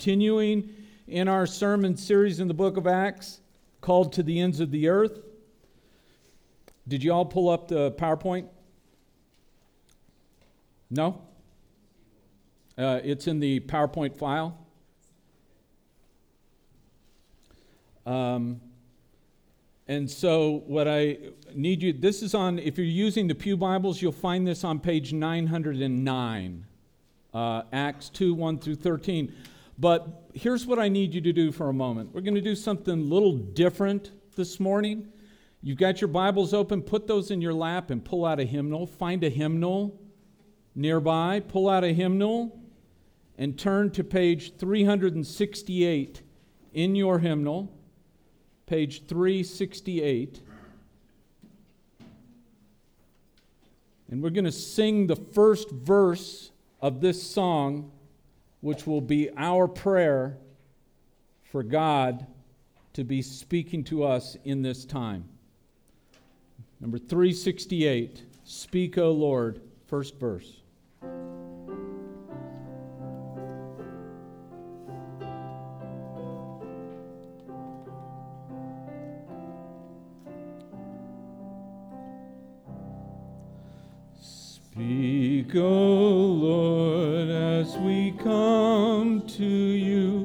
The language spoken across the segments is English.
continuing in our sermon series in the book of Acts called To the Ends of the Earth. Did you all pull up the PowerPoint? No? It's in the PowerPoint file. And so what I need you, this is on, if you're using the Pew Bibles, you'll find this on page 909, Acts 2, 1 through 13. But here's what I need you to do for a moment. We're going to do something a little different this morning. You've got your Bibles open, put those in your lap and pull out a hymnal. Find a hymnal nearby, pull out a hymnal and turn to page 368 in your hymnal. Page 368. And we're going to sing the first verse of this song, which will be our prayer for God to be speaking to us in this time. Number 368, Speak, O Lord, first verse. Speak, O Lord, as we come to you.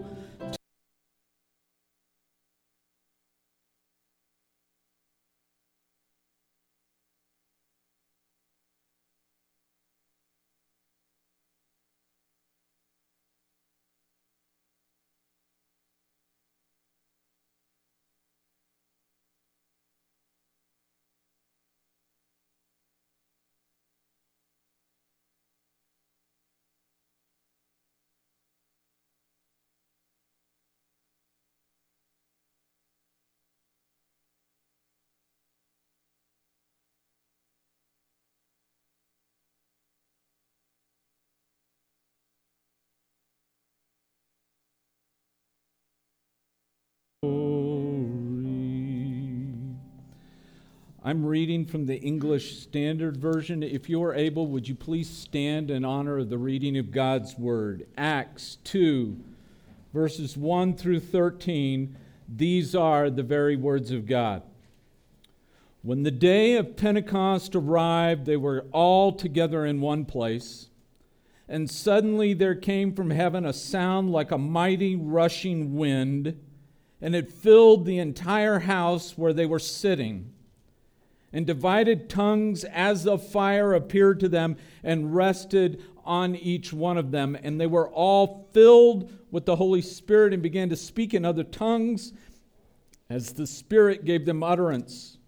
I'm reading from the English Standard Version. If you are able, would you please stand in honor of the reading of God's Word? Acts 2, verses 1 through 13. These are the very words of God. When the day of Pentecost arrived, they were all together in one place. And suddenly there came from heaven a sound like a mighty rushing wind, and it filled the entire house where they were sitting. And divided tongues as of fire appeared to them and rested on each one of them. And they were all filled with the Holy Spirit and began to speak in other tongues as the Spirit gave them utterance.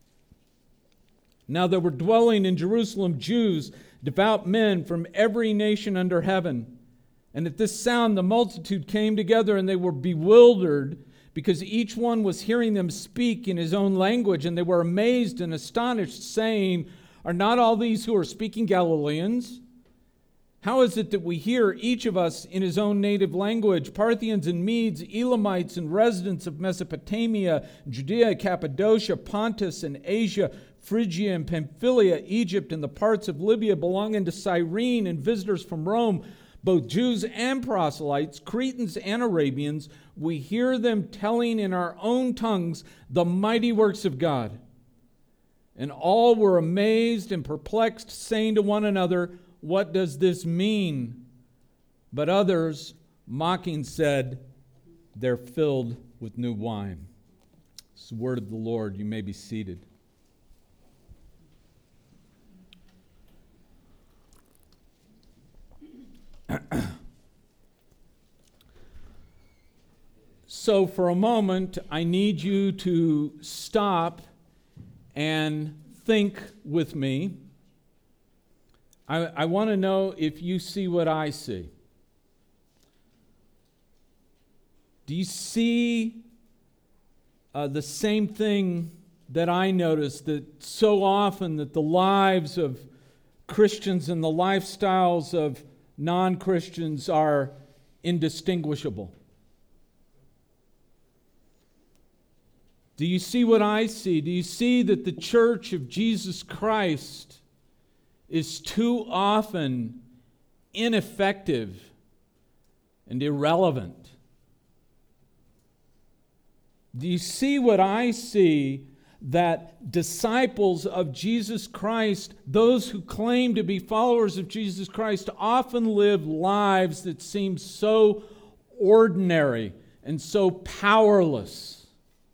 Now there were dwelling in Jerusalem Jews, devout men from every nation under heaven. And at this sound the multitude came together, and they were bewildered, because each one was hearing them speak in his own language, and they were amazed and astonished, saying, Are not all these who are speaking Galileans? How is it that we hear each of us in his own native language? Parthians and Medes, Elamites and residents of Mesopotamia, Judea, Cappadocia, Pontus and Asia, Phrygia and Pamphylia, Egypt and the parts of Libya belonging to Cyrene, and visitors from Rome, both Jews and proselytes, Cretans and Arabians, we hear them telling in our own tongues the mighty works of God. And all were amazed and perplexed, saying to one another, What does this mean? But others, mocking, said, They're filled with new wine. It's the word of the Lord. You may be seated. So for a moment, I need you to stop and think with me. I want to know if you see what I see. Do you see the same thing that I notice, that so often that the lives of Christians and the lifestyles of non-Christians are indistinguishable? Do you see what I see? Do you see that the church of Jesus Christ is too often ineffective and irrelevant Do you see what I see? That disciples of Jesus Christ, those who claim to be followers of Jesus Christ, often live lives that seem so ordinary and so powerless.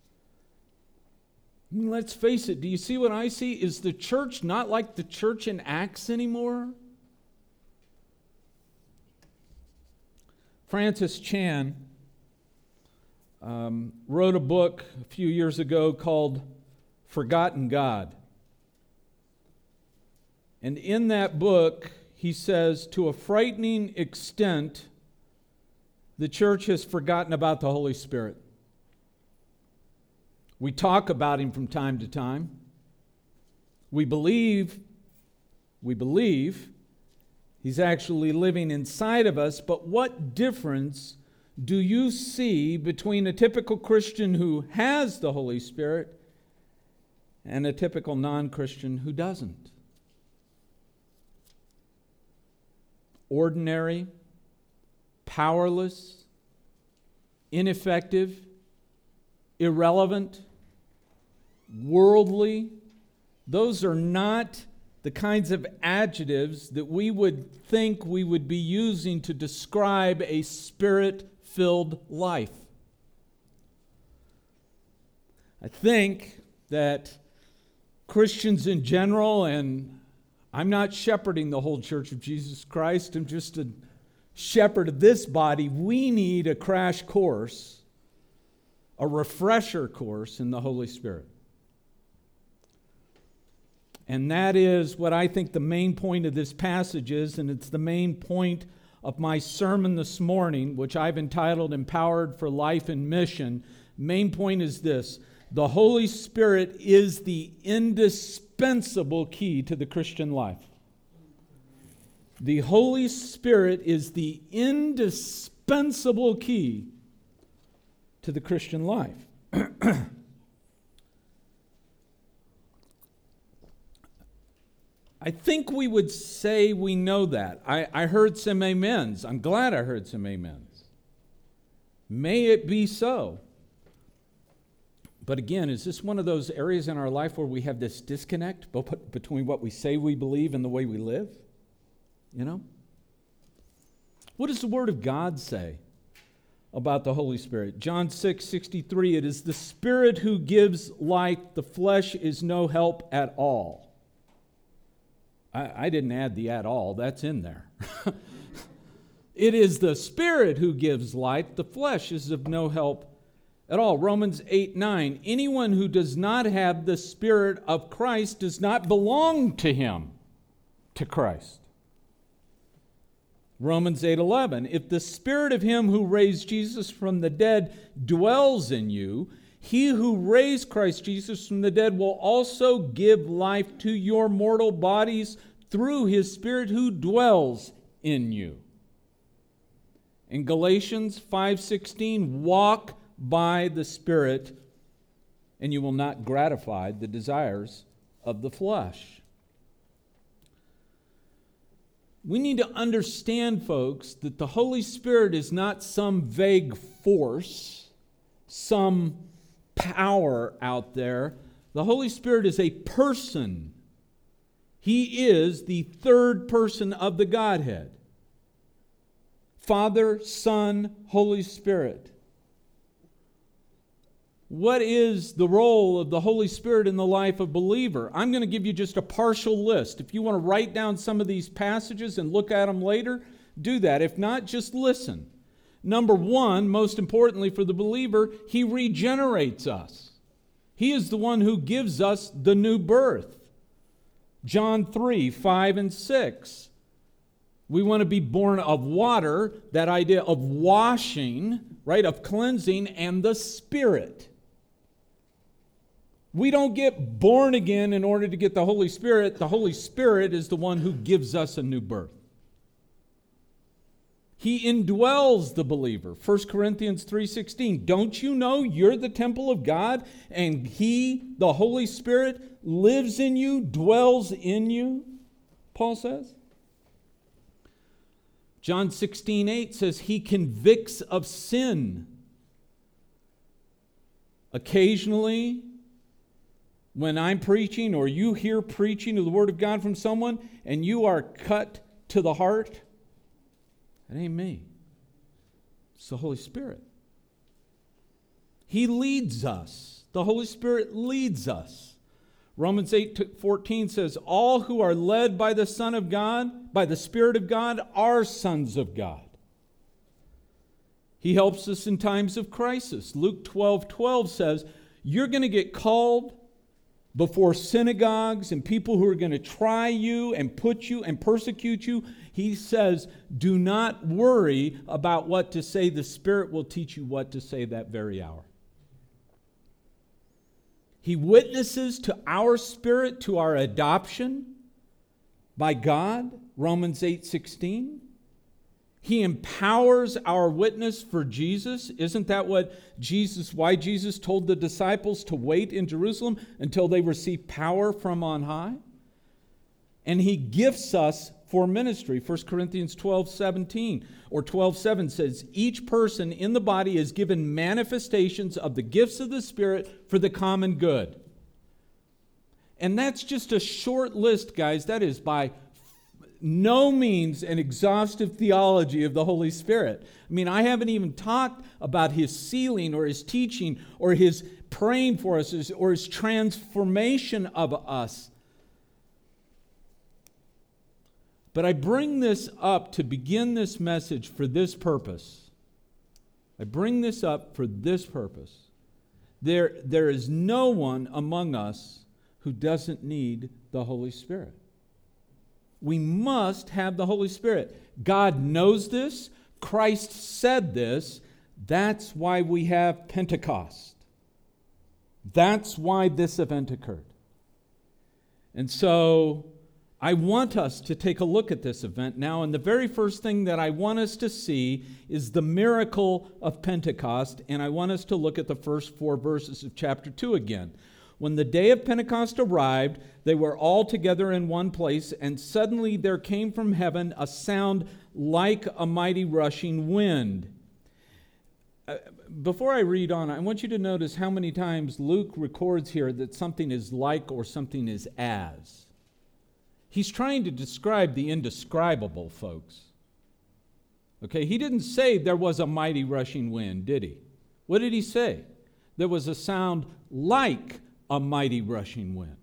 I mean, let's face it, do you see what I see? Is the church not like the church in Acts anymore? Francis Chan wrote a book a few years ago called Forgotten God. And in that book, he says, to a frightening extent, the church has forgotten about the Holy Spirit. We talk about him from time to time. We believe he's actually living inside of us, but what difference do you see between a typical Christian who has the Holy Spirit and a typical non-Christian who doesn't? Ordinary, powerless, ineffective, irrelevant, worldly. Those are not the kinds of adjectives that we would think we would be using to describe a Spirit-filled life. I think that Christians in general, and I'm not shepherding the whole Church of Jesus Christ, I'm just a shepherd of this body, we need a crash course, a refresher course in the Holy Spirit. And that is what I think the main point of this passage is, and it's the main point of my sermon this morning, which I've entitled Empowered for Life and Mission. Main point is this: the Holy Spirit is the indispensable key to the Christian life. The Holy Spirit is the indispensable key to the Christian life. I think we would say we know that. I heard some amens. I'm glad I heard some amens. May it be so. But again, is this one of those areas in our life where we have this disconnect between what we say we believe and the way we live? You know? What does the Word of God say about the Holy Spirit? John 6:63, it is the Spirit who gives life, the flesh is no help at all. I didn't add the at all, that's in there. It is the Spirit who gives life, the flesh is of no help at all. Romans 8:9, anyone who does not have the Spirit of Christ does not belong to him, to Christ. Romans 8:11, if the Spirit of him who raised Jesus from the dead dwells in you, he who raised Christ Jesus from the dead will also give life to your mortal bodies through his Spirit who dwells in you. In Galatians 5:16, walk by the Spirit, and you will not gratify the desires of the flesh. We need to understand, folks, that the Holy Spirit is not some vague force, some power out there. The Holy Spirit is a person. He is the third person of the Godhead. Father, Son, Holy Spirit. What is the role of the Holy Spirit in the life of a believer? I'm going to give you just a partial list. If you want to write down some of these passages and look at them later, do that. If not, just listen. Number one, most importantly for the believer, he regenerates us. He is the one who gives us the new birth. John 3:5 and 6. We want to be born of water, that idea of washing, right, of cleansing, and the Spirit. We don't get born again in order to get the Holy Spirit. The Holy Spirit is the one who gives us a new birth. He indwells the believer. 1 Corinthians 3:16. Don't you know you're the temple of God and He, the Holy Spirit, lives in you, dwells in you? Paul says. John 16:8 says He convicts of sin. Occasionally, when I'm preaching or you hear preaching of the Word of God from someone and you are cut to the heart, that ain't me. It's the Holy Spirit. He leads us. The Holy Spirit leads us. Romans 8:14 says, all who are led by the Son of God, by the Spirit of God, are sons of God. He helps us in times of crisis. Luke 12:12 says, you're going to get called before synagogues and people who are going to try you and put you and persecute you. He says, do not worry about what to say. The Spirit will teach you what to say that very hour. He witnesses to our spirit, to our adoption by God, Romans 8:16. He empowers our witness for Jesus. Isn't that why Jesus told the disciples to wait in Jerusalem until they receive power from on high? And he gifts us for ministry. 1 Corinthians 12:17 or 12:7 says, each person in the body is given manifestations of the gifts of the Spirit for the common good. And that's just a short list, guys. That is by no means an exhaustive theology of the Holy Spirit. I mean, I haven't even talked about his sealing or his teaching or his praying for us or his transformation of us. But I bring this up to begin this message for this purpose. I bring this up for this purpose. There is no one among us who doesn't need the Holy Spirit. We must have the Holy Spirit. God knows this. Christ said this. That's why we have Pentecost. That's why this event occurred. And so I want us to take a look at this event now. And the very first thing that I want us to see is the miracle of Pentecost. And I want us to look at the first 4 verses of chapter 2 again. When the day of Pentecost arrived, they were all together in one place, and suddenly there came from heaven a sound like a mighty rushing wind. Before I read on, I want you to notice how many times Luke records here that something is like or something is as. He's trying to describe the indescribable, folks. Okay, he didn't say there was a mighty rushing wind, did he? What did he say? There was a sound like a mighty rushing wind.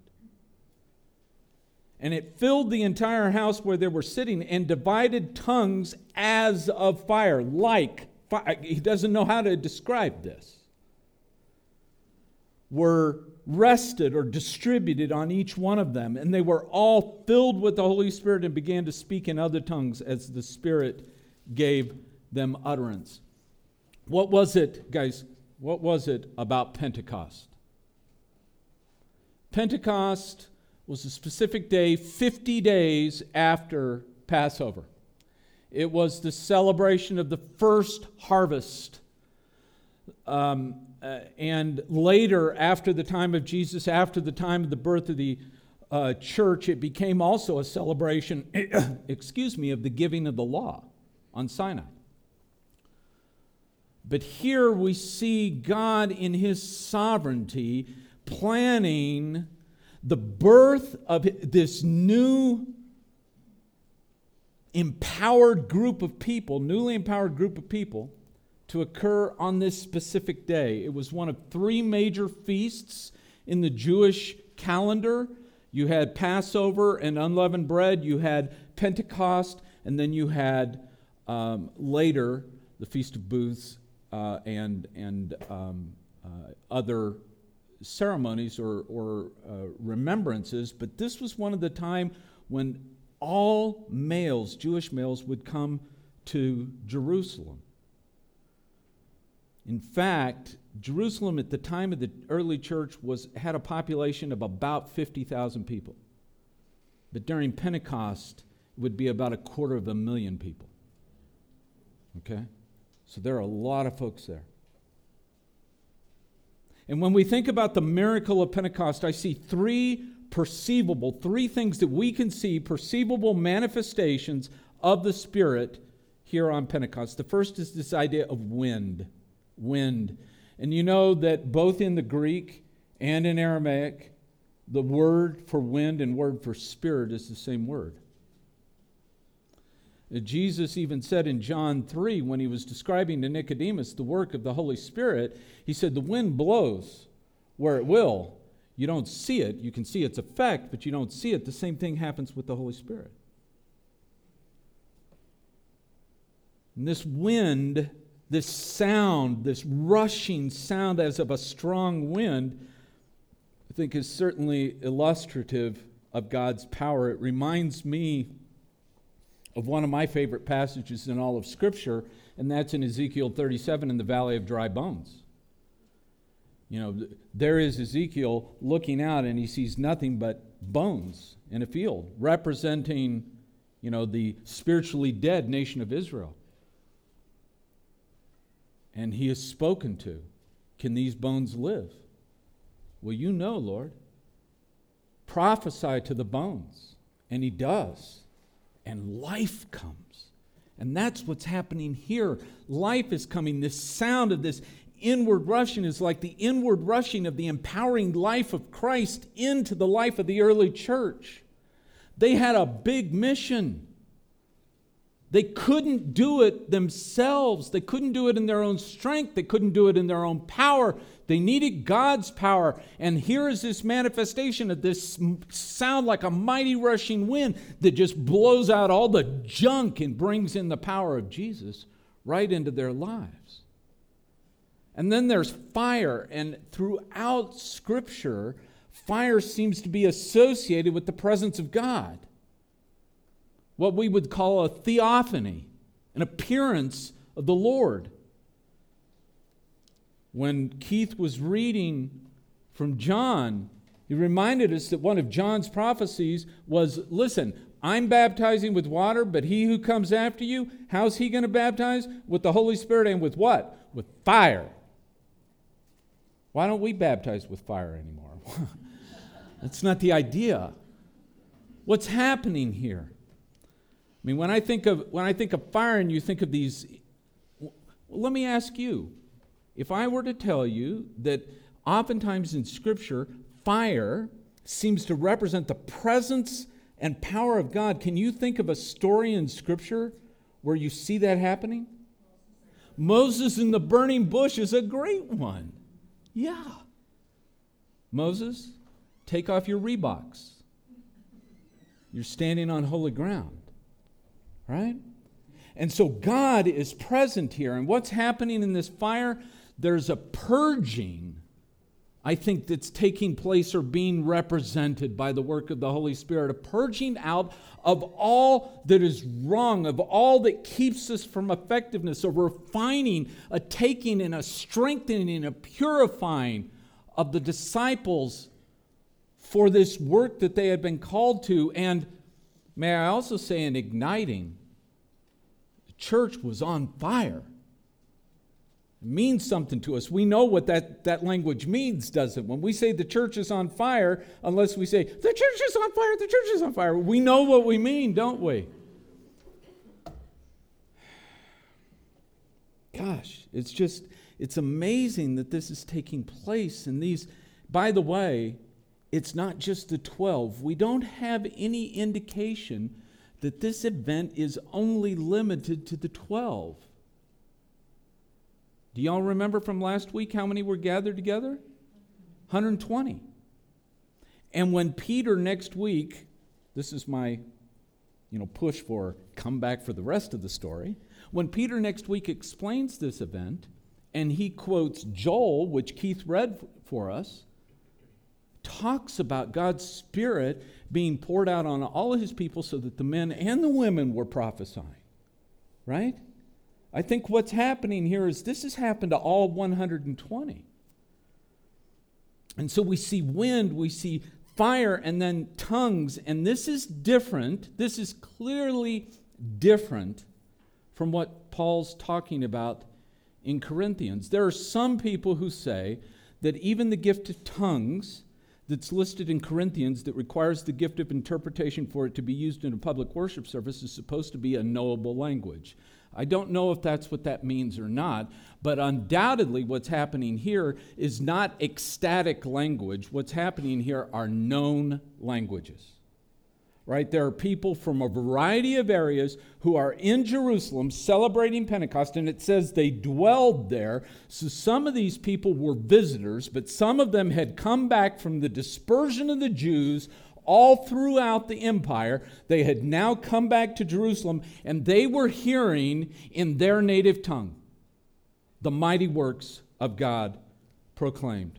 And it filled the entire house where they were sitting, and divided tongues as of fire, like fire. He doesn't know how to describe this. Were rested or distributed on each one of them, and they were all filled with the Holy Spirit and began to speak in other tongues as the Spirit gave them utterance. What was it, guys? What was it about Pentecost? Pentecost was a specific day 50 days after Passover. It was the celebration of the first harvest. And later, after the time of Jesus, after the time of the birth of the church, it became also a celebration, of the giving of the law on Sinai. But here we see God in his sovereignty planning the birth of this new empowered group of people, newly empowered group of people, to occur on this specific day. It was one of 3 major feasts in the Jewish calendar. You had Passover and unleavened bread, you had Pentecost, and then you had later the Feast of Booths and other ceremonies or remembrances. But this was one of the time when all males, Jewish males, would come to Jerusalem. In fact, Jerusalem at the time of the early church had a population of about 50,000 people. But during Pentecost, it would be about 250,000 people. Okay? So there are a lot of folks there. And when we think about the miracle of Pentecost, I see 3 things that we can see, perceivable manifestations of the Spirit here on Pentecost. The first is this idea of wind. And And you know that both in the Greek and in Aramaic, the word for wind and word for spirit is the same word. Jesus even said in John 3, when he was describing to Nicodemus the work of the Holy Spirit, he said, the wind blows where it will. You don't see it. You can see its effect, but you don't see it. The same thing happens with the Holy Spirit. And this wind, this sound, this rushing sound as of a strong wind, I think is certainly illustrative of God's power. It reminds me of one of my favorite passages in all of Scripture, and that's in Ezekiel 37 in the Valley of Dry Bones. You know, there is Ezekiel looking out, and he sees nothing but bones in a field, representing, the spiritually dead nation of Israel. And he is spoken to, can these bones live? Well, you know, Lord. Prophesy to the bones. And he does. And life comes. And that's what's happening here. Life is coming. This sound of this inward rushing is like the inward rushing of the empowering life of Christ into the life of the early church. They had a big mission. They couldn't do it themselves. They couldn't do it in their own strength. They couldn't do it in their own power. They needed God's power. And here is this manifestation of this sound like a mighty rushing wind that just blows out all the junk and brings in the power of Jesus right into their lives. And then there's fire. And throughout Scripture, fire seems to be associated with the presence of God. What we would call a theophany, an appearance of the Lord. When Keith was reading from John, he reminded us that one of John's prophecies was, listen, I'm baptizing with water, but he who comes after you, how's he going to baptize? With the Holy Spirit and with what? With fire. Why don't we baptize with fire anymore? That's not the idea. What's happening here? I mean, when I think of fire and you think of these, well, let me ask you, if I were to tell you that oftentimes in Scripture, fire seems to represent the presence and power of God, can you think of a story in Scripture where you see that happening? Moses in the burning bush is a great one. Yeah. Moses, take off your Reeboks. You're standing on holy ground. Right? And so God is present here. And what's happening in this fire? There's a purging, I think, that's taking place or being represented by the work of the Holy Spirit. A purging out of all that is wrong, of all that keeps us from effectiveness, a refining, a taking and a strengthening, a purifying of the disciples for this work that they had been called to. And may I also say, an igniting. The church was on fire. It means something to us. We know what that language means, doesn't it? When we say the church is on fire, unless we say, the church is on fire, the church is on fire, we know what we mean, don't we? Gosh, it's amazing that this is taking place. And these, by the way, it's not just the 12. We don't have any indication that this event is only limited to the 12. Do y'all remember from last week how many were gathered together? 120. And when Peter next week, this is my push for come back for the rest of the story. When Peter next week explains this event, and he quotes Joel, which Keith read for us, talks about God's Spirit being poured out on all of his people so that the men and the women were prophesying. Right? I think what's happening here is this has happened to all 120. And so we see wind, we see fire, and then tongues. And this is different. This is clearly different from what Paul's talking about in Corinthians. There are some people who say that even the gift of tongues that's listed in Corinthians that requires the gift of interpretation for it to be used in a public worship service is supposed to be a knowable language. I don't know if that's what that means or not, but undoubtedly what's happening here is not ecstatic language. What's happening here are known languages. Right? There are people from a variety of areas who are in Jerusalem celebrating Pentecost, and it says they dwelled there. So some of these people were visitors, but some of them had come back from the dispersion of the Jews all throughout the empire. They had now come back to Jerusalem, and they were hearing in their native tongue the mighty works of God proclaimed.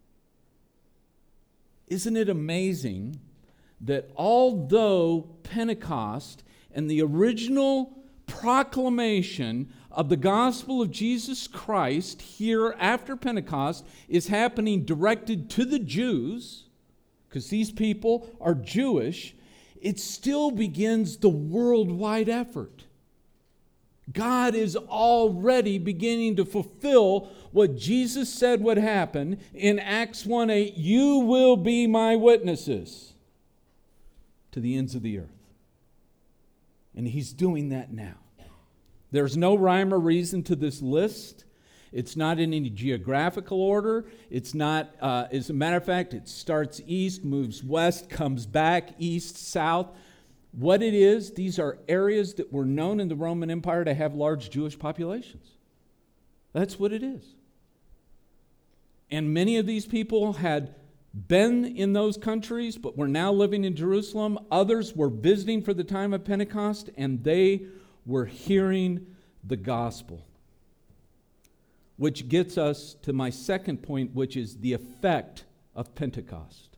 Isn't it amazing that although Pentecost and the original proclamation of the gospel of Jesus Christ here after Pentecost is happening directed to the Jews, because these people are Jewish, it still begins the worldwide effort. God is already beginning to fulfill what Jesus said would happen in Acts 1:8, "You will be my witnesses to the ends of the earth." And he's doing that now. There's no rhyme or reason to this list. It's not in any geographical order. It's not, as a matter of fact, it starts east, moves west, comes back east, south. What it is, these are areas that were known in the Roman Empire to have large Jewish populations. That's what it is. And many of these people had been in those countries, but were now living in Jerusalem. Others were visiting for the time of Pentecost, and they were hearing the gospel. Which gets us to my second point, which is the effect of Pentecost.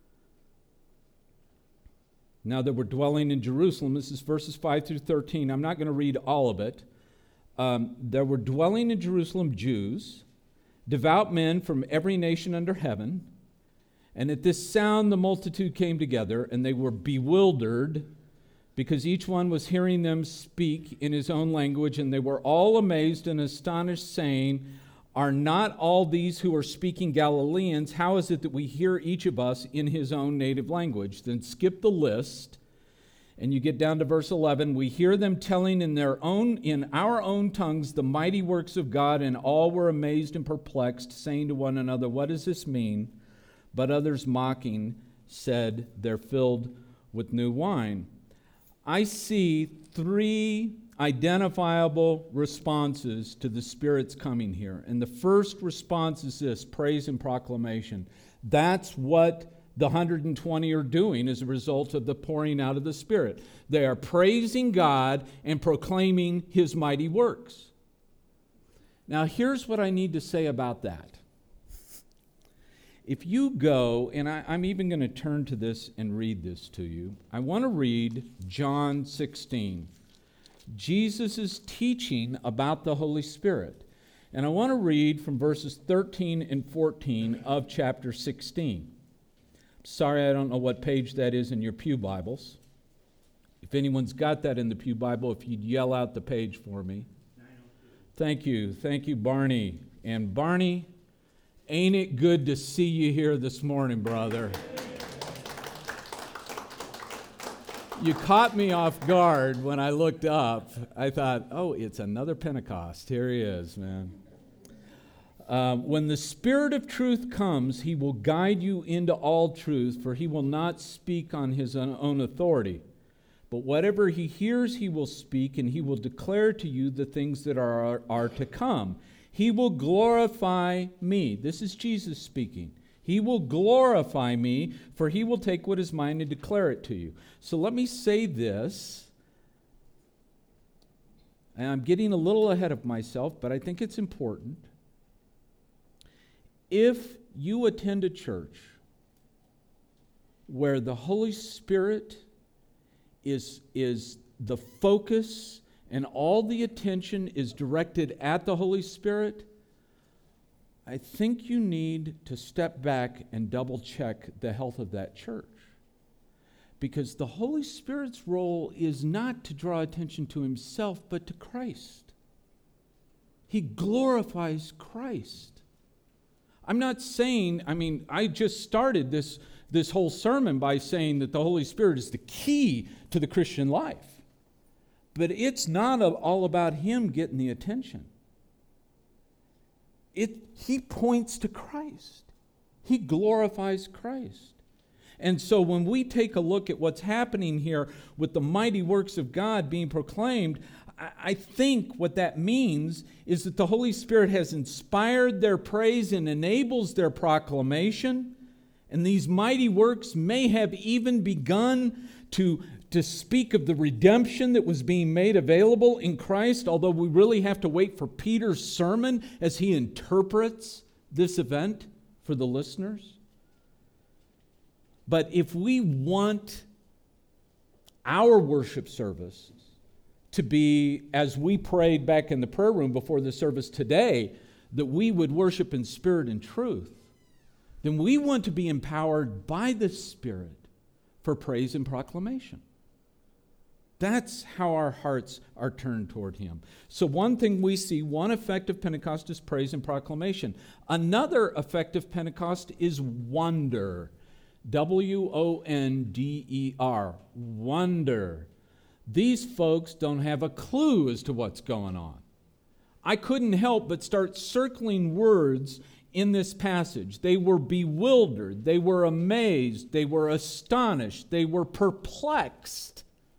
Now that we're dwelling in Jerusalem, this is verses 5 through 13. I'm not going to read all of it. There were dwelling in Jerusalem Jews, devout men from every nation under heaven. And at this sound the multitude came together, and they were bewildered, because each one was hearing them speak in his own language, and they were all amazed and astonished, saying, "Are not all these who are speaking Galileans? How is it that we hear each of us in his own native language?" Then skip the list, and you get down to verse 11. "We hear them telling in our own tongues the mighty works of God, and all were amazed and perplexed, saying to one another, 'What does this mean?' But others, mocking, said, 'They're filled with new wine.'" I see three identifiable responses to the Spirit's coming here. And the first response is this: praise and proclamation. That's what the 120 are doing as a result of the pouring out of the Spirit. They are praising God and proclaiming His mighty works. Now, here's what I need to say about that. If you go, and I'm even going to turn to this and read this to you. I want to read John 16. Jesus is teaching about the Holy Spirit. And I want to read from verses 13 and 14 of chapter 16. Sorry, I don't know what page that is in your pew Bibles. If anyone's got that in the pew Bible, if you'd yell out the page for me. 902. Thank you, Barney. And Barney, ain't it good to see you here this morning, brother? You caught me off guard when I looked up. I thought, oh, it's another Pentecost. Here he is, man. When the Spirit of truth comes, He will guide you into all truth, for He will not speak on His own authority. But whatever He hears, He will speak, and He will declare to you the things that are to come. He will glorify me. This is Jesus speaking. He will glorify me, for He will take what is mine and declare it to you. So let me say this, and I'm getting a little ahead of myself, but I think it's important. If you attend a church where the Holy Spirit is the focus and all the attention is directed at the Holy Spirit, I think you need to step back and double check the health of that church. Because the Holy Spirit's role is not to draw attention to Himself, but to Christ. He glorifies Christ. I'm not saying, I just started this whole sermon by saying that the Holy Spirit is the key to the Christian life. But it's not all about him getting the attention. He points to Christ. He glorifies Christ. And so when we take a look at what's happening here with the mighty works of God being proclaimed, I think what that means is that the Holy Spirit has inspired their praise and enables their proclamation. And these mighty works may have even begun to speak of the redemption that was being made available in Christ, although we really have to wait for Peter's sermon as he interprets this event for the listeners. But if we want our worship service to be, as we prayed back in the prayer room before the service today, that we would worship in spirit and truth, then we want to be empowered by the Spirit for praise and proclamation. That's how our hearts are turned toward Him. So one thing we see, one effect of Pentecost is praise and proclamation. Another effect of Pentecost is wonder. W-O-N-D-E-R. Wonder. These folks don't have a clue as to what's going on. I couldn't help but start circling words in this passage. They were bewildered. They were amazed. They were astonished. They were perplexed.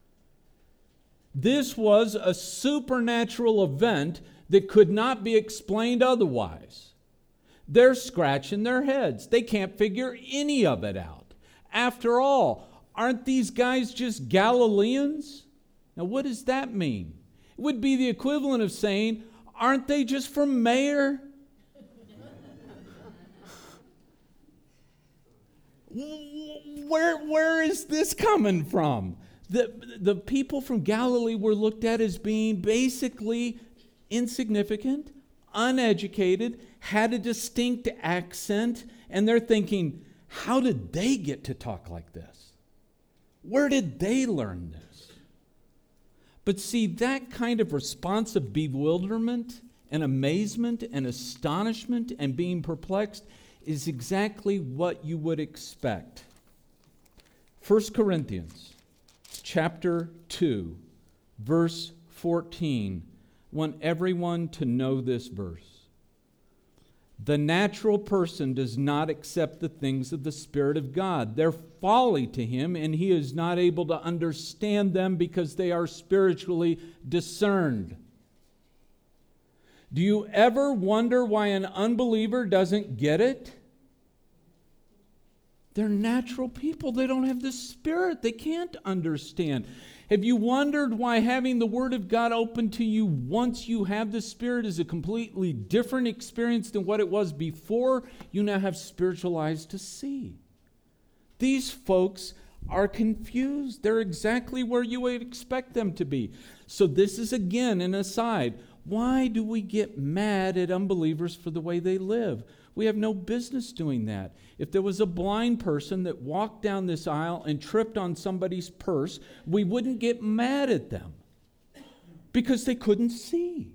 This was a supernatural event that could not be explained otherwise. They're scratching their heads. They can't figure any of it out. After all, aren't these guys just Galileans? Now, what does that mean? It would be the equivalent of saying, aren't they just from Mayer? Where is this coming from? The people from Galilee were looked at as being basically insignificant, uneducated, had a distinct accent, and they're thinking, how did they get to talk like this? Where did they learn this? But see, that kind of response of bewilderment and amazement and astonishment and being perplexed is exactly what you would expect. 1 Corinthians chapter 2, verse 14. I want everyone to know this verse. The natural person does not accept the things of the Spirit of God. They're folly to him, and he is not able to understand them because they are spiritually discerned. Do you ever wonder why an unbeliever doesn't get it? They're natural people. They don't have the Spirit. They can't understand. Have you wondered why having the Word of God open to you once you have the Spirit is a completely different experience than what it was before you now have spiritual eyes to see? These folks are confused. They're exactly where you would expect them to be. So this is again an aside. Why do we get mad at unbelievers for the way they live? We have no business doing that. If there was a blind person that walked down this aisle and tripped on somebody's purse, we wouldn't get mad at them because they couldn't see.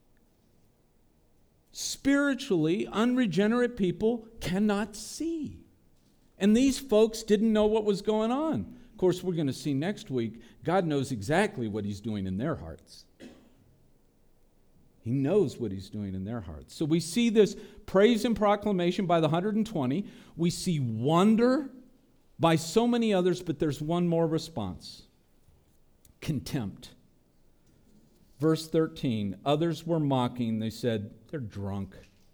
Spiritually, unregenerate people cannot see. And these folks didn't know what was going on. Of course, we're going to see next week, God knows exactly what He's doing in their hearts. He knows what He's doing in their hearts. So we see this praise and proclamation by the 120. We see wonder by so many others, but there's one more response. Contempt. Verse 13, others were mocking. They said, they're drunk.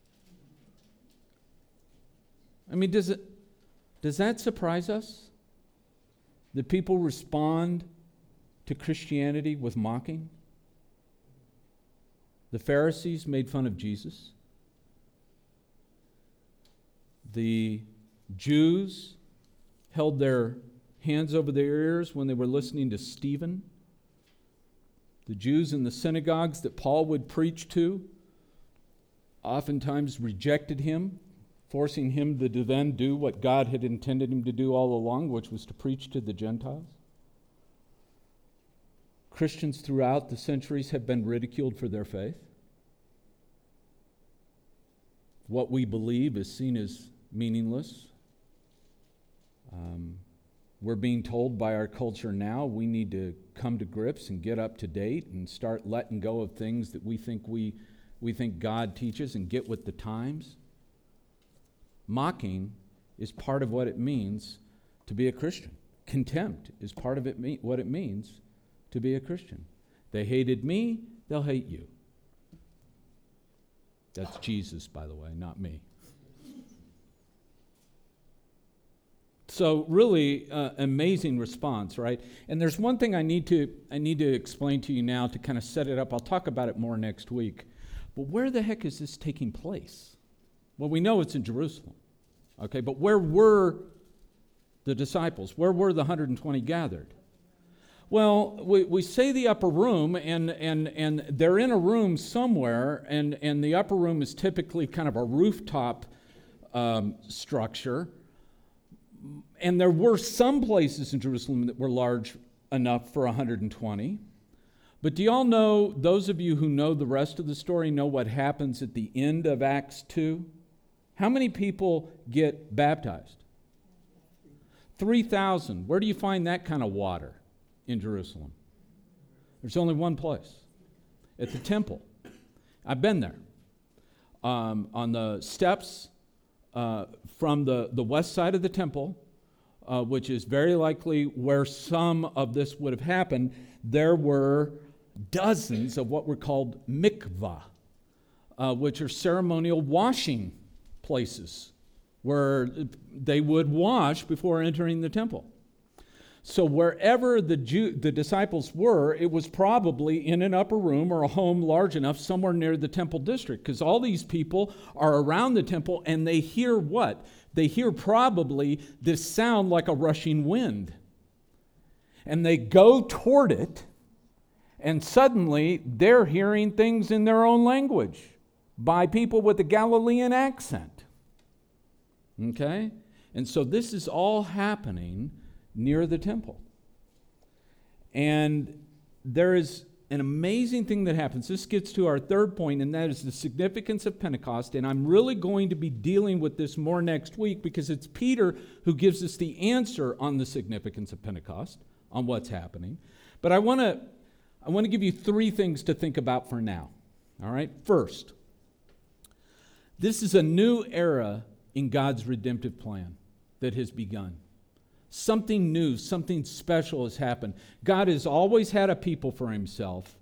I mean, does that surprise us? That people respond to Christianity with mocking? The Pharisees made fun of Jesus. The Jews held their hands over their ears when they were listening to Stephen. The Jews in the synagogues that Paul would preach to oftentimes rejected him, forcing him to then do what God had intended him to do all along, which was to preach to the Gentiles. Christians throughout the centuries have been ridiculed for their faith. What we believe is seen as meaningless. We're being told by our culture now we need to come to grips and get up to date and start letting go of things that we think God teaches and get with the times. Mocking is part of what it means to be a Christian. Contempt is part of what it means to be a Christian. They hated me, they'll hate you. That's Jesus, by the way, not me. So really, amazing response, right? And there's one thing I need to explain to you now to kind of set it up. I'll talk about it more next week. But where the heck is this taking place? Well, we know it's in Jerusalem, okay? But where were the disciples? Where were the 120 gathered? Well, we say the upper room, and they're in a room somewhere, and the upper room is typically kind of a rooftop structure. And there were some places in Jerusalem that were large enough for 120. But do y'all know, those of you who know the rest of the story, know what happens at the end of Acts 2? How many people get baptized? 3,000. Where do you find that kind of water in Jerusalem? There's only one place, at the temple. I've been there. On the steps from the west side of the temple, which is very likely where some of this would have happened, there were dozens of what were called mikvah, which are ceremonial washing places where they would wash before entering the temple. So wherever the disciples were, it was probably in an upper room or a home large enough somewhere near the temple district, because all these people are around the temple and they hear what? They hear probably this sound like a rushing wind. And they go toward it, and suddenly they're hearing things in their own language by people with a Galilean accent. Okay? And so this is all happening near the temple. And there is an amazing thing that happens. This gets to our third point, and that is the significance of Pentecost. And I'm really going to be dealing with this more next week, because it's Peter who gives us the answer on the significance of Pentecost, on what's happening. But I want to give you three things to think about for now. All right? First, this is a new era in God's redemptive plan that has begun. Something new, something special has happened. God has always had a people for himself,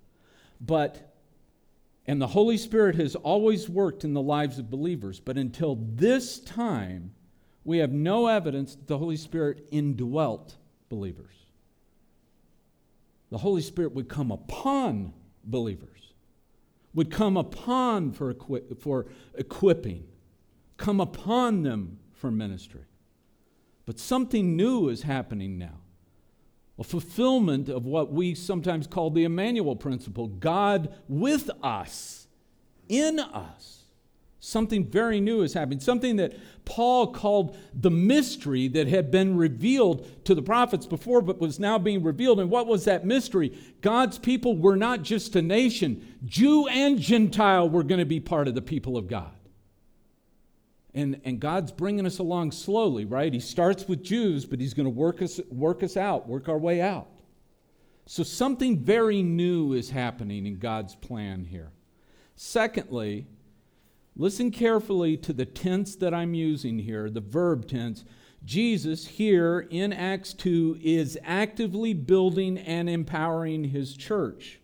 and the Holy Spirit has always worked in the lives of believers. But until this time, we have no evidence that the Holy Spirit indwelt believers. The Holy Spirit would come upon believers, would come upon for equipping, come upon them for ministry. But something new is happening now. A fulfillment of what we sometimes call the Emmanuel principle. God with us, in us. Something very new is happening. Something that Paul called the mystery that had been revealed to the prophets before, but was now being revealed. And what was that mystery? God's people were not just a nation. Jew and Gentile were going to be part of the people of God. And God's bringing us along slowly, right? He starts with Jews, but he's going to work our way out. So something very new is happening in God's plan here. Secondly, listen carefully to the tense that I'm using here, the verb tense. Jesus here in Acts 2 is actively building and empowering his church.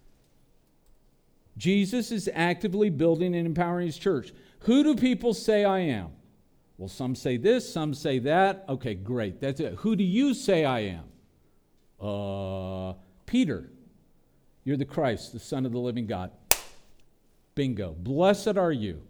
Jesus is actively building and empowering his church. Who do people say I am? Well, some say this, some say that. Okay, great. That's it. Who do you say I am? Peter. You're the Christ, the Son of the living God. Bingo. Blessed are you.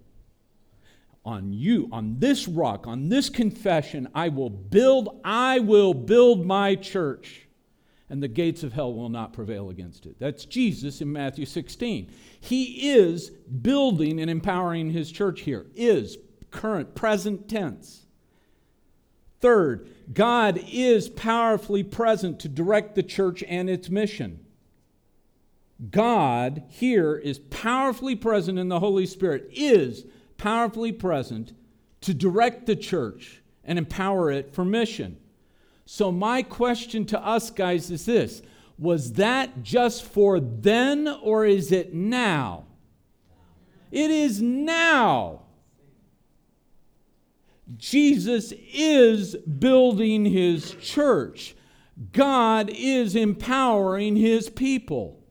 On this rock, on this confession, I will build my church, and the gates of hell will not prevail against it. That's Jesus in Matthew 16. He is building and empowering his church here. Is, current, present tense. Third, God is powerfully present to direct the church and its mission. God here is powerfully present in the Holy Spirit, is powerfully present to direct the church and empower it for mission. So my question to us guys is this: was that just for then, or is it now? It is now. Jesus is building his church. God is empowering his people.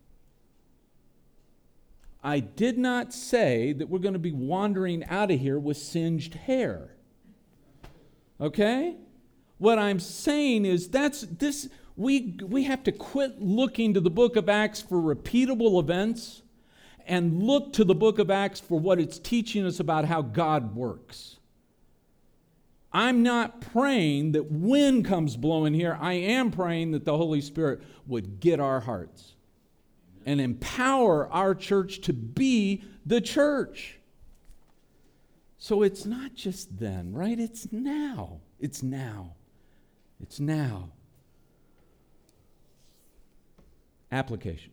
I did not say that we're going to be wandering out of here with singed hair. Okay? What I'm saying is we have to quit looking to the book of Acts for repeatable events and look to the book of Acts for what it's teaching us about how God works. I'm not praying that wind comes blowing here. I am praying that the Holy Spirit would get our hearts and empower our church to be the church. So it's not just then, right? It's now. It's now. It's now. Application.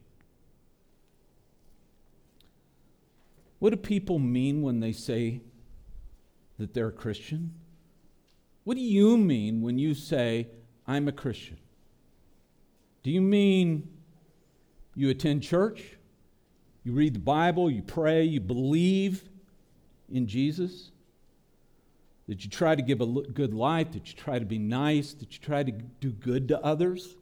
What do people mean when they say that they're a Christian? What do you mean when you say, I'm a Christian? Do you mean you attend church? You read the Bible, you pray, you believe in Jesus? That you try to give a good life, that you try to be nice, that you try to do good to others?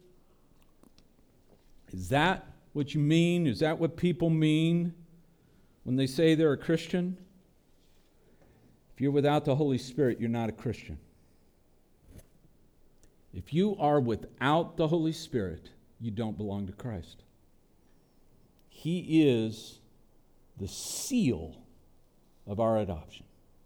Is that what you mean? Is that what people mean when they say they're a Christian? If you're without the Holy Spirit, you're not a Christian. If you are without the Holy Spirit, you don't belong to Christ. He is the seal of our adoption.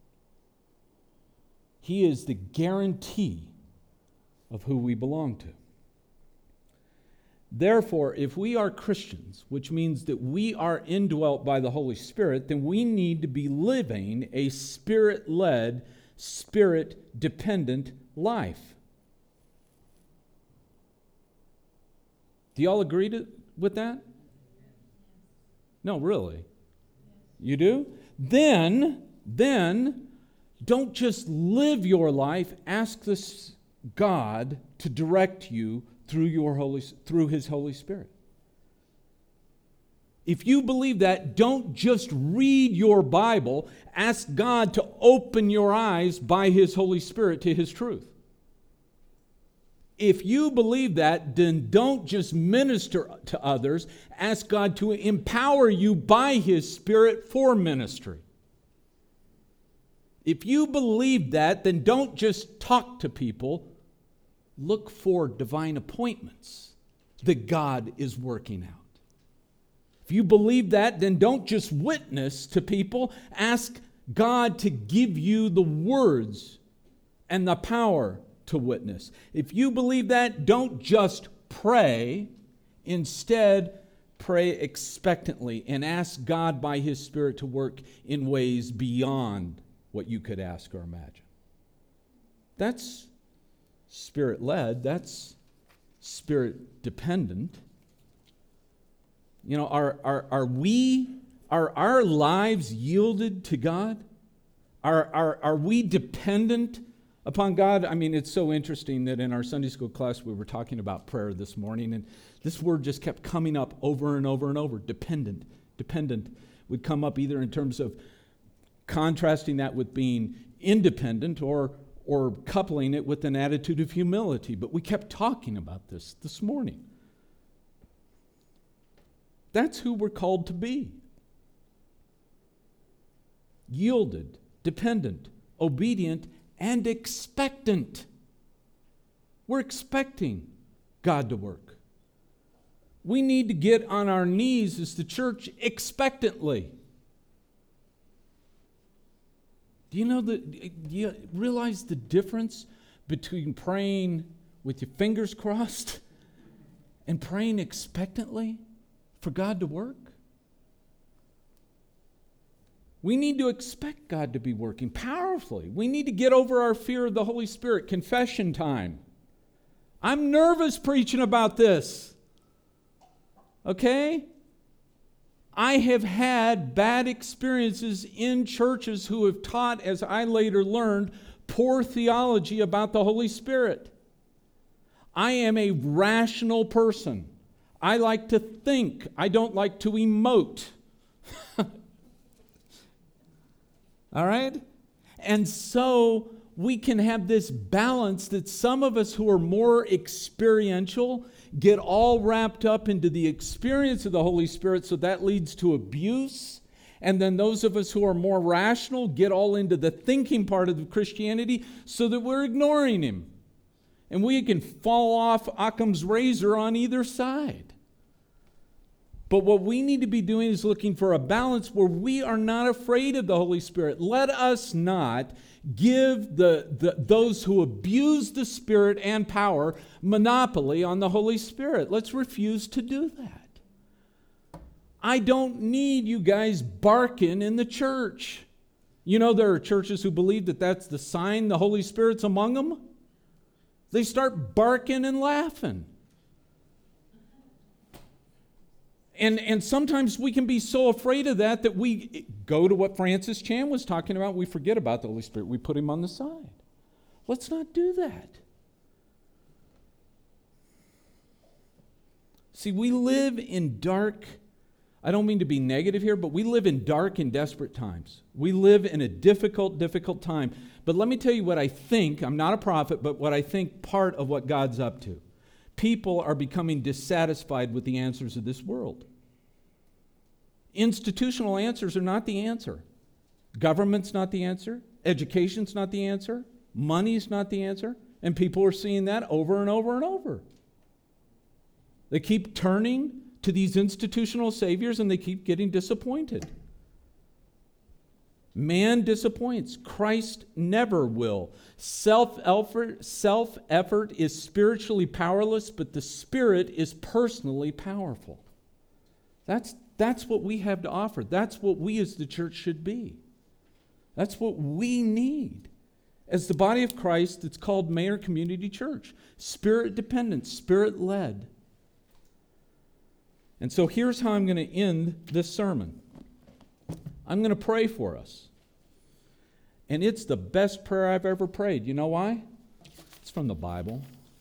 He is the guarantee of who we belong to. Therefore, if we are Christians, which means that we are indwelt by the Holy Spirit, then we need to be living a Spirit-led, Spirit-dependent life. Do y'all agree with that? No, really. You do? Then, don't just live your life. Ask this God to direct you through his Holy Spirit. If you believe that, don't just read your Bible. Ask God to open your eyes by his Holy Spirit to his truth. If you believe that, then don't just minister to others. Ask God to empower you by his Spirit for ministry. If you believe that, then don't just talk to people. Look for divine appointments that God is working out. If you believe that, then don't just witness to people. Ask God to give you the words and the power to witness. If you believe that, don't just pray. Instead, pray expectantly and ask God by his Spirit to work in ways beyond what you could ask or imagine. That's Spirit-led. That's Spirit-dependent. You know, are our lives yielded to God? Are we dependent upon God? I mean, it's so interesting that in our Sunday school class we were talking about prayer this morning, and this word just kept coming up over and over and over. Dependent would come up either in terms of contrasting that with being independent or coupling it with an attitude of humility. But we kept talking about this morning. That's who we're called to be. Yielded, dependent, obedient, and expectant. We're expecting God to work. We need to get on our knees as the church expectantly. Do you realize the difference between praying with your fingers crossed and praying expectantly for God to work? We need to expect God to be working powerfully. We need to get over our fear of the Holy Spirit. Confession time. I'm nervous preaching about this. Okay? I have had bad experiences in churches who have taught, as I later learned, poor theology about the Holy Spirit. I am a rational person. I like to think. I don't like to emote. All right? And so we can have this balance that some of us who are more experiential get all wrapped up into the experience of the Holy Spirit, so that leads to abuse. And then those of us who are more rational get all into the thinking part of Christianity so that we're ignoring Him. And we can fall off Occam's razor on either side. But what we need to be doing is looking for a balance where we are not afraid of the Holy Spirit. Let us not give those who abuse the Spirit and power monopoly on the Holy Spirit. Let's refuse to do that. I don't need you guys barking in the church. You know, there are churches who believe that that's the sign the Holy Spirit's among them. They start barking and laughing. And sometimes we can be so afraid of that we go to what Francis Chan was talking about. We forget about the Holy Spirit. We put Him on the side. Let's not do that. See, we live in dark, I don't mean to be negative here, but we live in dark and desperate times. We live in a difficult time. But let me tell you what I think. I'm not a prophet, but what I think part of what God's up to. People are becoming dissatisfied with the answers of this world. Institutional answers are not the answer. Government's not the answer. Education's not the answer. Money's not the answer. And people are seeing that over and over and over. They keep turning to these institutional saviors and they keep getting disappointed. Man disappoints. Christ never will. Self-effort is spiritually powerless, but the Spirit is personally powerful. That's what we have to offer. That's what we as the church should be. That's what we need. As the body of Christ, it's called Mayer Community Church. Spirit-dependent, Spirit-led. And so here's how I'm going to end this sermon. I'm going to pray for us. And it's the best prayer I've ever prayed. You know why? It's from the Bible.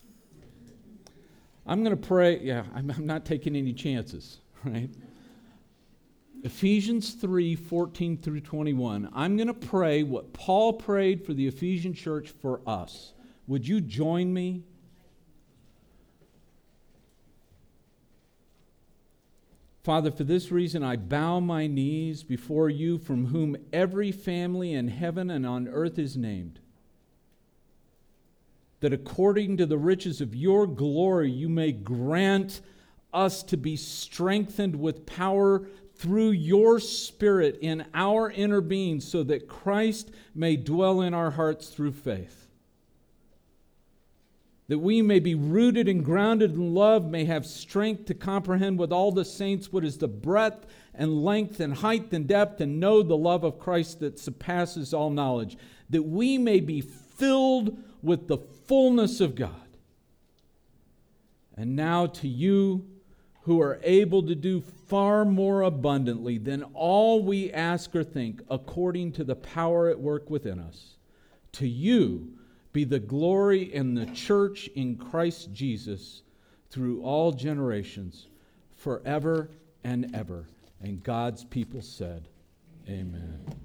I'm going to pray. I'm not taking any chances, right? Ephesians 3:14 through 21. I'm going to pray what Paul prayed for the Ephesian church for us. Would you join me? Father, for this reason I bow my knees before you, from whom every family in heaven and on earth is named, that according to the riches of your glory you may grant us to be strengthened with power through your Spirit in our inner being, so that Christ may dwell in our hearts through faith. That we may be rooted and grounded in love, may have strength to comprehend with all the saints what is the breadth and length and height and depth, and know the love of Christ that surpasses all knowledge, that we may be filled with the fullness of God. And now to you, who are able to do far more abundantly than all we ask or think, according to the power at work within us, to you be the glory in the church in Christ Jesus through all generations, forever and ever. And God's people said, Amen.